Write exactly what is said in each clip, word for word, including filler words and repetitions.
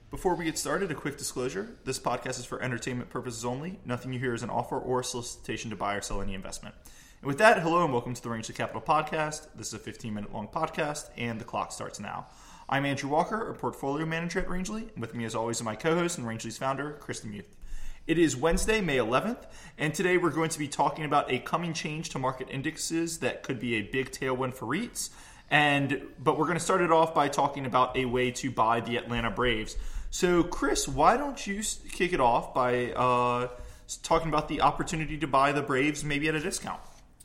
Before we get started, a quick disclosure. This podcast is for entertainment purposes only. Nothing you hear is an offer or solicitation to buy or sell any investment. And with that, hello and welcome to the Rangeley Capital Podcast. This is a fifteen-minute long podcast, and the clock starts now. I'm Andrew Walker, a portfolio manager at Rangeley, and with me as always is my co-host and Rangeley's founder, Kristen Muth. It is Wednesday, May eleventh, and today we're going to be talking about a coming change to market indexes that could be a big tailwind for REITs. And but we're going to start it off by talking about a way to buy the Atlanta Braves. So, Chris, why don't you kick it off by uh, talking about the opportunity to buy the Braves maybe at a discount?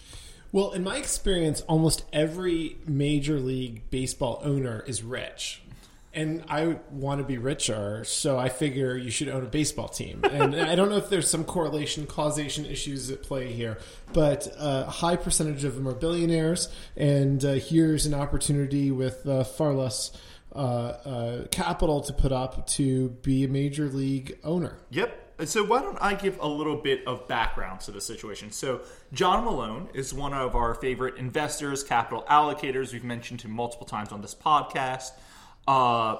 Well, in my experience, almost every Major League Baseball owner is rich. And I want to be richer, so I figure you should own a baseball team. And I don't know if there's some correlation, causation issues at play here, but a high percentage of them are billionaires, and uh, here's an opportunity with uh, far less uh, uh, capital to put up to be a major league owner. Yep. So why don't I give a little bit of background to the situation? So John Malone is one of our favorite investors, capital allocators. We've mentioned him multiple times on this podcast. Uh,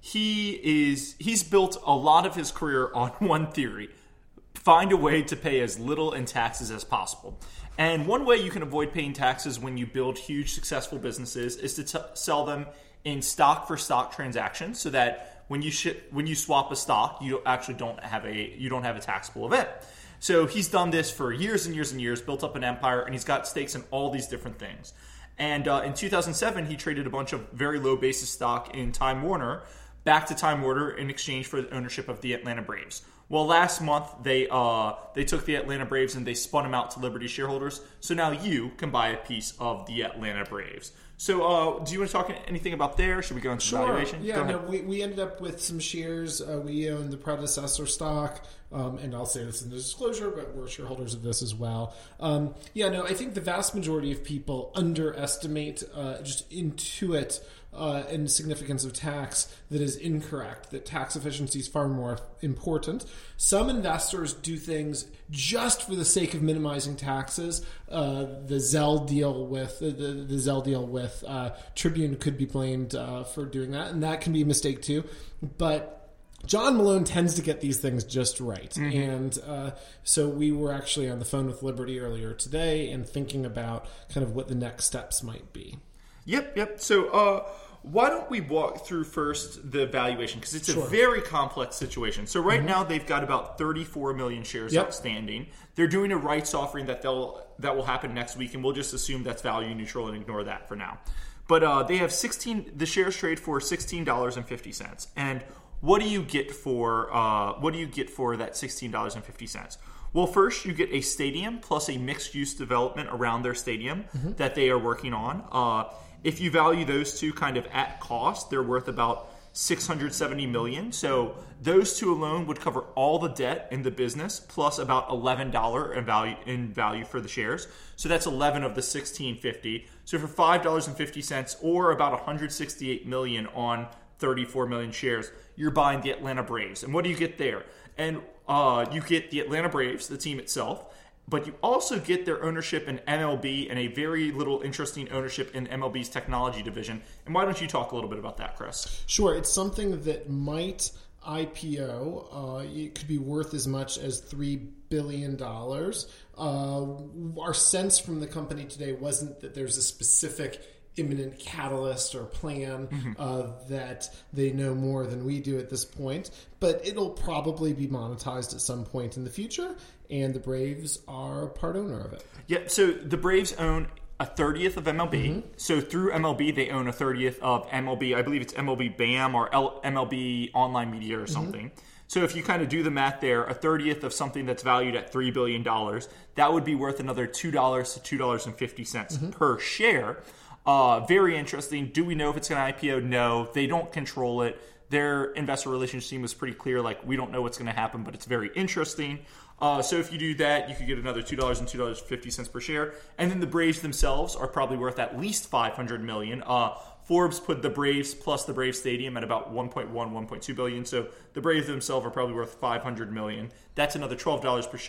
he is he's built a lot of his career on one theory: find a way to pay as little in taxes as possible. And one way you can avoid paying taxes when you build huge successful businesses is to t- sell them in stock for stock transactions, so that when you sh- when you swap a stock, you actually don't have a you don't have a taxable event. So he's done this for years and years and years, built up an empire, and he's got stakes in all these different things. And uh, in two thousand seven, he traded a bunch of very low basis stock in Time Warner back to Time Warner in exchange for the ownership of the Atlanta Braves. Well, last month, they uh, they took the Atlanta Braves and they spun them out to Liberty shareholders. So now you can buy a piece of the Atlanta Braves. So uh, do you want to talk anything about there? Should we go into sure. valuation? Yeah, no, we, we ended up with some shares. Uh, we own the predecessor stock. Um, and I'll say this in the disclosure, but we're shareholders of this as well. Um, yeah, no, I think the vast majority of people underestimate, uh, just intuit uh, and significance of tax that is incorrect, that tax efficiency is far more important. Some investors do things just for the sake of minimizing taxes. Uh, the Zell deal with the, the, the Zell deal with uh, Tribune could be blamed uh, for doing that, and that can be a mistake too. But John Malone tends to get these things just right. Mm-hmm. And uh, so we were actually on the phone with Liberty earlier today and thinking about kind of what the next steps might be. Yep, yep. So uh, why don't we walk through first the valuation? Because it's sure. a very complex situation. So right mm-hmm. now they've got about thirty-four million shares yep. outstanding. They're doing a rights offering that they'll that will happen next week, and we'll just assume that's value neutral and ignore that for now. But uh, they have sixteen. The shares trade for sixteen dollars and fifty cents. And what do you get for uh, what do you get for that sixteen dollars and fifty cents? Well, first you get a stadium plus a mixed-use development around their stadium mm-hmm. that they are working on. Uh, if you value those two kind of at cost, they're worth about six hundred seventy million dollars. So those two alone would cover all the debt in the business plus about eleven dollars in value in value for the shares. So that's eleven of the sixteen fifty. So for five dollars and fifty cents or about one hundred sixty-eight million dollars on thirty-four million shares, you're buying the Atlanta Braves. And what do you get there? And uh, you get the Atlanta Braves, the team itself, but you also get their ownership in M L B and a very little interesting ownership in M L B's technology division. And why don't you talk a little bit about that, Chris? Sure. It's something that might I P O. Uh, it could be worth as much as three billion dollars. Uh, our sense from the company today wasn't that there's a specific imminent catalyst or plan mm-hmm. uh, that they know more than we do at this point, but it'll probably be monetized at some point in the future, and the Braves are part owner of it. Yeah, so the Braves own a thirtieth of M L B. Mm-hmm. So through M L B, they own a thirtieth of M L B. I believe it's M L B B A M or L- M L B Online Media or something. Mm-hmm. So if you kind of do the math there, a thirtieth of something that's valued at three billion dollars, that would be worth another two dollars to two dollars and fifty cents mm-hmm. per share. Uh, very interesting. Do we know if it's going to I P O? No. They don't control it. Their investor relations team was pretty clear, like, we don't know what's going to happen, but it's very interesting. Uh, so if you do that, you could get another two dollars and two dollars and fifty cents per share. And then the Braves themselves are probably worth at least five hundred million dollars. Uh, Forbes put the Braves plus the Braves Stadium at about one point one, one point two billion dollars. So the Braves themselves are probably worth five hundred million dollars. That's another twelve dollars per share.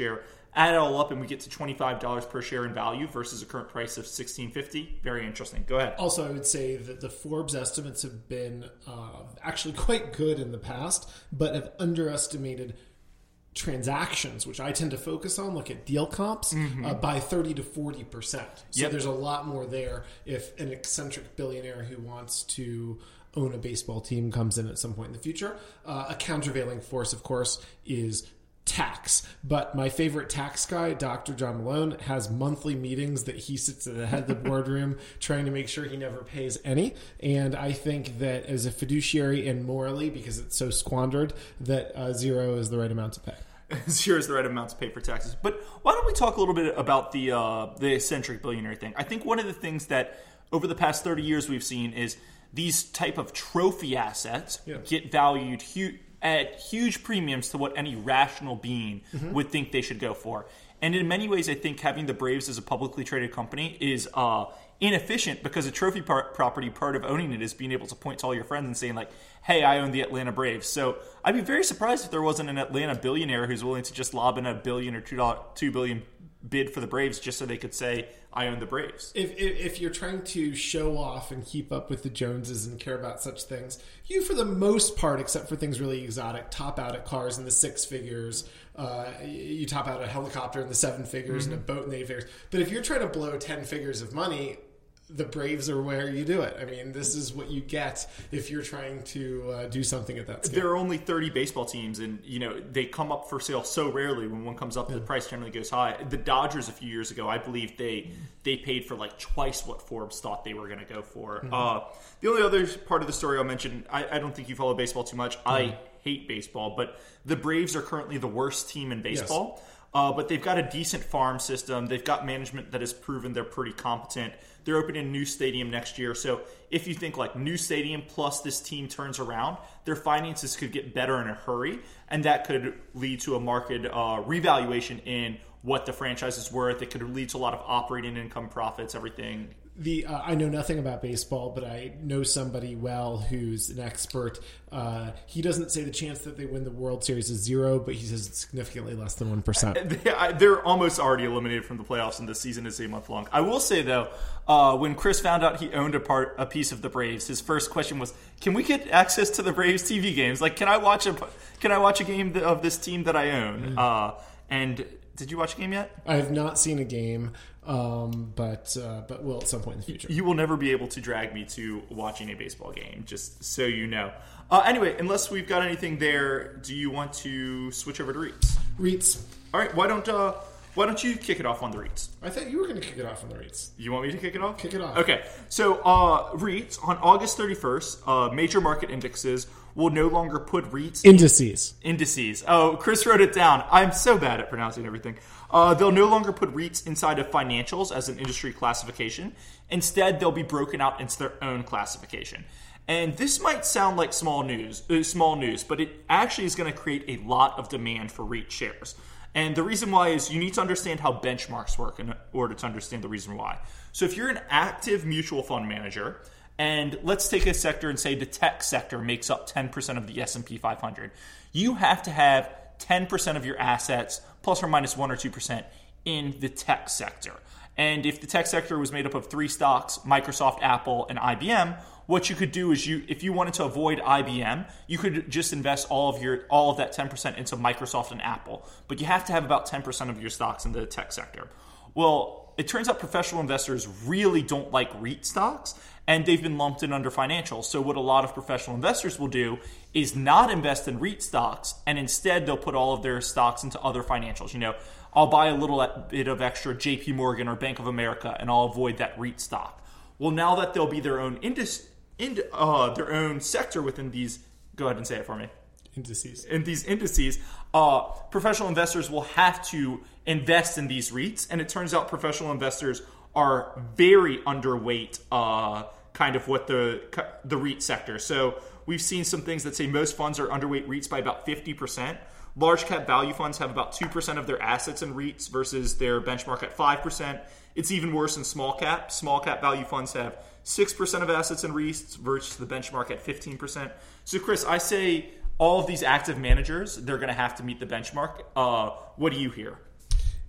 Add it all up and we get to twenty-five dollars per share in value versus a current price of sixteen fifty. Very interesting. Go ahead. Also, I would say that the Forbes estimates have been uh, actually quite good in the past, but have underestimated transactions, which I tend to focus on, look at deal comps, mm-hmm. uh, by thirty to forty percent. So yep. there's a lot more there if an eccentric billionaire who wants to own a baseball team comes in at some point in the future. Uh, a countervailing force, of course, is tax. But my favorite tax guy, Doctor John Malone, has monthly meetings that he sits at the head of the boardroom trying to make sure he never pays any. And I think that as a fiduciary and morally, because it's so squandered, that uh, zero is the right amount to pay. Zero is the right amount to pay for taxes. But why don't we talk a little bit about the uh, the eccentric billionaire thing? I think one of the things that over the past thirty years we've seen is these type of trophy assets yeah. get valued hu- at huge premiums to what any rational being mm-hmm. would think they should go for. And in many ways, I think having the Braves as a publicly traded company is uh, inefficient because a trophy par- property, part of owning it is being able to point to all your friends and saying like, hey, I own the Atlanta Braves. So I'd be very surprised if there wasn't an Atlanta billionaire who's willing to just lob in a billion or two, dollars, two billion bid for the Braves just so they could say, I own the Braves. If, if if you're trying to show off and keep up with the Joneses and care about such things, you, for the most part, except for things really exotic, top out at cars in the six figures. Uh, you top out a helicopter in the seven figures mm-hmm. and a boat in the eight figures. But if you're trying to blow ten figures of money, the Braves are where you do it. I mean, this is what you get if you're trying to uh, do something at that scale. There are only thirty baseball teams, and you know they come up for sale so rarely. When one comes up, yeah. the price generally goes high. The Dodgers a few years ago, I believe they they paid for like twice what Forbes thought they were going to go for. Mm-hmm. Uh, the only other part of the story I'll mention, I, I don't think you follow baseball too much. Mm-hmm. I hate baseball, but the Braves are currently the worst team in baseball. Yes. Uh, but they've got a decent farm system. They've got management that has proven they're pretty competent. They're opening a new stadium next year. So if you think like new stadium plus this team turns around, their finances could get better in a hurry. And that could lead to a market uh, revaluation in what the franchise is worth. It could lead to a lot of operating income, profits, everything. The uh, I know nothing about baseball, but I know somebody well who's an expert. Uh, he doesn't say the chance that they win the World Series is zero, but he says it's significantly less than one percent. They're almost already eliminated from the playoffs, and the season is a month long. I will say, though, uh, when Chris found out he owned a part, a piece of the Braves, his first question was, can we get access to the Braves T V games? Like, can I watch a, can I watch a game of this team that I own? Mm-hmm. Uh, and... Did you watch a game yet? I have not seen a game, um, but uh, but will at some point in the future. You will never be able to drag me to watching a baseball game, just so you know. Uh, anyway, unless we've got anything there, do you want to switch over to REITs? REITs. All right. Why don't uh, why don't you kick it off on the REITs? I thought you were going to kick it off on the REITs. You want me to kick it off? Kick it off. Okay. So uh, REITs on August thirty-first, uh, major market indexes will no longer put REITs indices. In, indices. Oh, Chris wrote it down. I'm so bad at pronouncing everything. Uh, they'll no longer put REITs inside of financials as an industry classification. Instead, they'll be broken out into their own classification. And this might sound like small news, uh, small news, but it actually is going to create a lot of demand for REIT shares. And the reason why is you need to understand how benchmarks work in order to understand the reason why. So if you're an active mutual fund manager, and let's take a sector and say the tech sector makes up ten percent of the S and P five hundred, you have to have ten percent of your assets, plus or minus one or two percent, in the tech sector. And if the tech sector was made up of three stocks, Microsoft, Apple, and I B M, what you could do is you, if you wanted to avoid I B M, you could just invest all of your all of that ten percent into Microsoft and Apple. But you have to have about ten percent of your stocks in the tech sector. Well, it turns out professional investors really don't like REIT stocks, and they've been lumped in under financials. So what a lot of professional investors will do is not invest in REIT stocks, and instead they'll put all of their stocks into other financials. You know, I'll buy a little bit of extra J P Morgan or Bank of America, and I'll avoid that REIT stock. Well, now that they'll be their own indus, ind, uh, their own sector within these, go ahead and say it for me. Indices. In these indices, uh, professional investors will have to invest in these REITs, and it turns out professional investors are very underweight uh, kind of what the the REIT sector. So we've seen some things that say most funds are underweight REITs by about fifty percent. Large cap value funds have about two percent of their assets in REITs versus their benchmark at five percent. It's even worse in small cap. Small cap value funds have six percent of assets in REITs versus the benchmark at fifteen percent. So Chris, I say all of these active managers, they're going to have to meet the benchmark. Uh, what do you hear?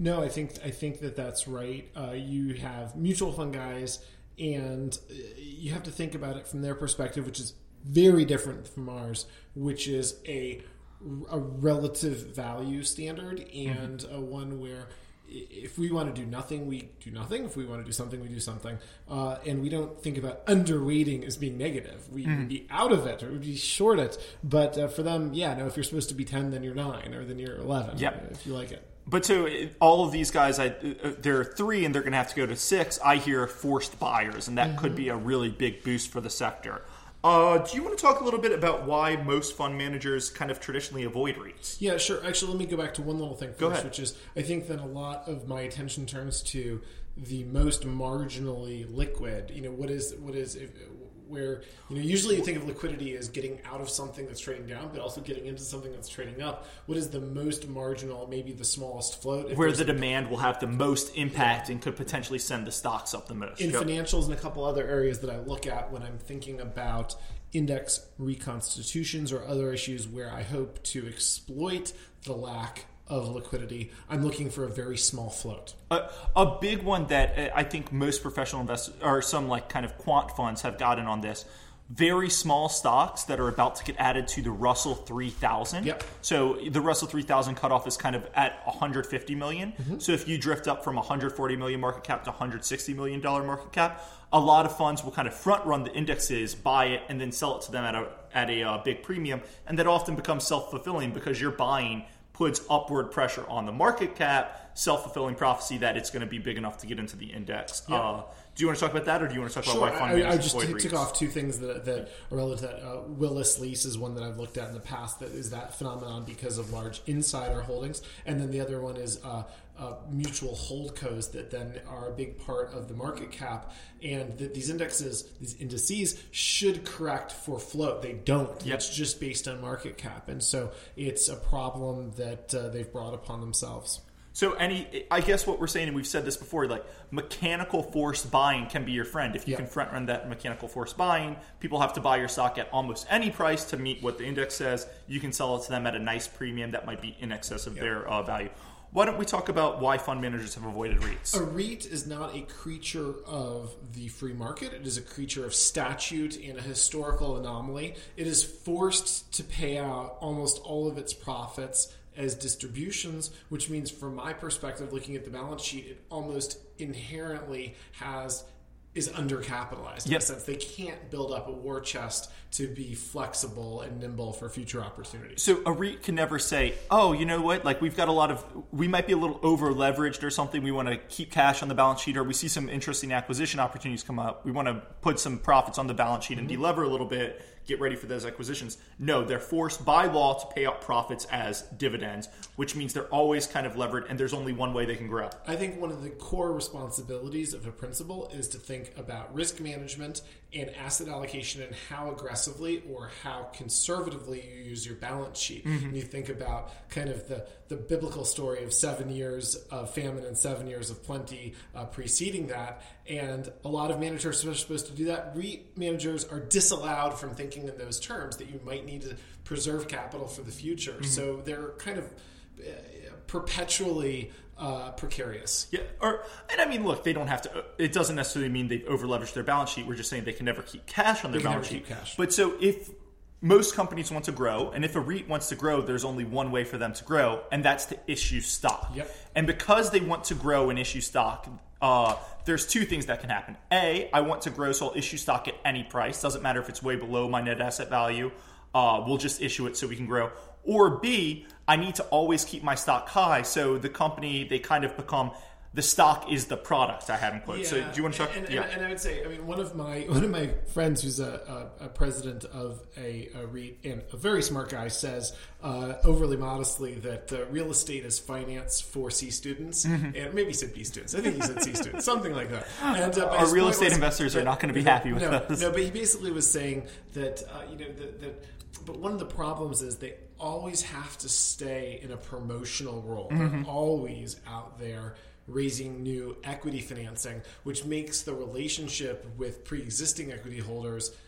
No, I think I think that that's right. Uh, you have mutual fund guys, and you have to think about it from their perspective, which is very different from ours, which is a a relative value standard and mm-hmm. a one where if we want to do nothing, we do nothing. If we want to do something, we do something. Uh, and we don't think about underweighting as being negative. We mm. would be out of it or we'd be short it. But uh, for them, yeah, no, if you're supposed to be ten, then you're nine, or then you're eleven, yep. if you like it. But so all of these guys, I, uh, there are three, and they're going to have to go to six. I hear forced buyers, and that mm-hmm. could be a really big boost for the sector. Uh, do you want to talk a little bit about why most fund managers kind of traditionally avoid REITs? Yeah, sure. Actually, let me go back to one little thing first, go ahead. Which is I think that a lot of my attention turns to the most marginally liquid. You know, what is what is if, where you know usually you think of liquidity as getting out of something that's trading down, but also getting into something that's trading up. What is the most marginal, maybe the smallest float? If where the demand will have the most impact yeah. and could potentially send the stocks up the most. In yep. financials and a couple other areas that I look at when I'm thinking about index reconstitutions or other issues where I hope to exploit the lack of liquidity, I'm looking for a very small float. A, a big one that I think most professional investors or some like kind of quant funds have gotten on this. Very small stocks that are about to get added to the Russell three thousand. Yep. So the Russell three thousand cutoff is kind of at one hundred fifty million. Mm-hmm. So if you drift up from one hundred forty million market cap to one hundred sixty million dollars market cap, a lot of funds will kind of front run the indexes, buy it, and then sell it to them at a at a uh, big premium. And that often becomes self-fulfilling because you're buying puts upward pressure on the market cap, self-fulfilling prophecy that it's going to be big enough to get into the index. Yep. Uh, do you want to talk about that, or do you want to talk sure. about why fund I, managers I just avoid t- REITs? took off two things that, that are related to that. Uh, Willis Lease is one that I've looked at in the past. That is that phenomenon because of large insider holdings. And then the other one is uh, uh, mutual holdcos that then are a big part of the market cap. And that these indexes, these indices should correct for float. They don't. Yep. It's just based on market cap. And so it's a problem that uh, they've brought upon themselves. So any, I guess what we're saying, and we've said this before, like mechanical force buying can be your friend. If you yep. can front run that mechanical force buying, people have to buy your stock at almost any price to meet what the index says. You can sell it to them at a nice premium that might be in excess of yep. their uh, value. Why don't we talk about why fund managers have avoided REITs? A REIT is not a creature of the free market. It is a creature of statute and a historical anomaly. It is forced to pay out almost all of its profits as distributions, which means from my perspective, looking at the balance sheet, it almost inherently has is undercapitalized. In yep. a sense, they can't build up a war chest to be flexible and nimble for future opportunities. So a REIT can never say, oh, you know what, like we've got a lot of, we might be a little over leveraged or something. We want to keep cash on the balance sheet, or we see some interesting acquisition opportunities come up. We want to put some profits on the balance sheet and mm-hmm. delever a little bit, get ready for those acquisitions. No, they're forced by law to pay out profits as dividends, which means they're always kind of levered, and there's only one way they can grow. I think one of the core responsibilities of a principal is to think about risk management and asset allocation and how aggressively or how conservatively you use your balance sheet. Mm-hmm. And you think about kind of the, the biblical story of seven years of famine and seven years of plenty uh, preceding that. And a lot of managers are supposed to do that. REIT managers are disallowed from thinking in those terms, that you might need to preserve capital for the future. Mm-hmm. So they're kind of uh, perpetually uh, precarious. Yeah, or and I mean, look, they don't have to. It doesn't necessarily mean they've over leveraged their balance sheet. We're just saying they can never keep cash on their they can balance never sheet. Keep cash. But so if most companies want to grow, and if a REIT wants to grow, there's only one way for them to grow, and that's to issue stock. Yep. And because they want to grow and issue stock, uh, there's two things that can happen. A, I want to grow, so I'll issue stock at any price. Doesn't matter if it's way below my net asset value. Uh, we'll just issue it so we can grow. Or B, I need to always keep my stock high, so the company, they kind of become, the stock is the product, I have in quotes. Yeah. So do you want to talk? And, and, yeah. and I would say, I mean, one of my one of my friends who's a, a, a president of a, a REIT and a very smart guy says, uh, overly modestly, that uh, real estate is finance for C students, mm-hmm. and maybe he said B students. I think he said C students, something like that. And uh, our real estate was, investors that, are not going to be no, happy with no, this. No, but he basically was saying that uh, you know that. that But one of the problems is they always have to stay in a promotional role. Mm-hmm. They're always out there raising new equity financing, which makes the relationship with pre-existing equity holders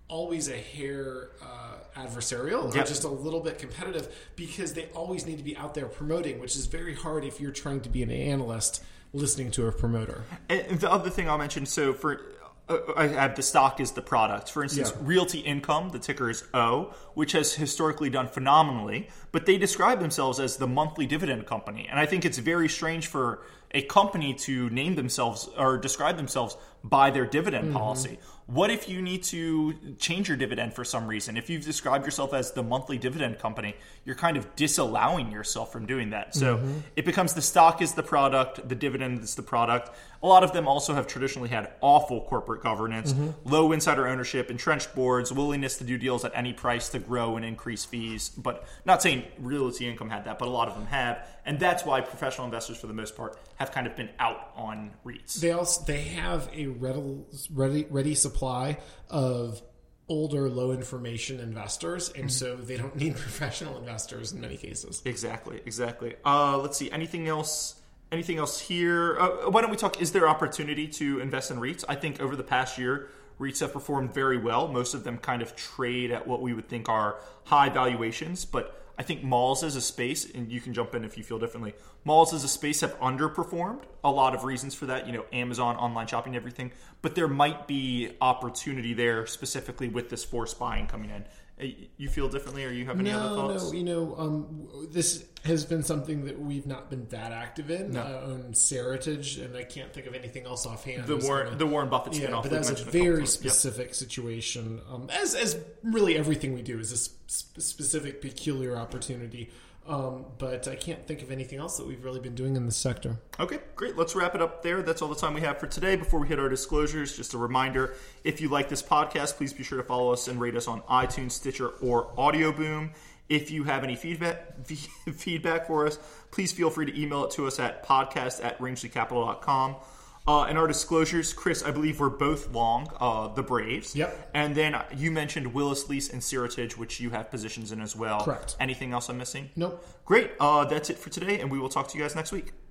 always a hair uh, adversarial yep. or just a little bit competitive because they always need to be out there promoting, which is very hard if you're trying to be an analyst listening to a promoter. And the other thing I'll mention, so for uh, I have the stock is the product. For instance, yeah. Realty Income, the ticker is O, which has historically done phenomenally, but they describe themselves as the monthly dividend company. And I think it's very strange for a company to name themselves or describe themselves by their dividend mm-hmm. policy. What if you need to change your dividend for some reason? If you've described yourself as the monthly dividend company, you're kind of disallowing yourself from doing that. So mm-hmm. it becomes the stock is the product, the dividend is the product. A lot of them also have traditionally had awful corporate governance, mm-hmm. low insider ownership, entrenched boards, willingness to do deals at any price to grow and increase fees. But not saying Realty Income had that, but a lot of them have. And that's why professional investors, for the most part, have kind of been out on REITs. They also they have a ready ready supply of older, low information investors, and mm-hmm. so they don't need professional investors in many cases. Exactly, exactly. Uh, let's see. Anything else? Anything else here? Uh, why don't we talk? Is there opportunity to invest in REITs? I think over the past year, REITs have performed very well. Most of them kind of trade at what we would think are high valuations, but I think malls as a space, and you can jump in if you feel differently, malls as a space have underperformed. A lot of reasons for that, you know, Amazon, online shopping, everything. But there might be opportunity there specifically with this forced buying coming in. You feel differently, or you have any no, other thoughts? No, you know, um, this has been something that we've not been that active in. No. Uh, on Seritage, and I can't think of anything else offhand. The Warren, gonna, the Warren Buffett spin-off. Yeah, but that's a very specific yep. situation. Um, as as really everything we do is a sp- specific, peculiar opportunity. Um, but I can't think of anything else that we've really been doing in this sector. Okay, great. Let's wrap it up there. That's all the time we have for today. Before we hit our disclosures, just a reminder, if you like this podcast, please be sure to follow us and rate us on iTunes, Stitcher, or Audio Boom. If you have any feedback feedback for us, please feel free to email it to us at podcast at rangeley capital dot com. Uh, in our disclosures, Chris, I believe we're both long uh, the Braves. Yep. And then you mentioned Willis Lease and Seritage, which you have positions in as well. Correct. Anything else I'm missing? Nope. Great. Uh, that's it for today, and we will talk to you guys next week.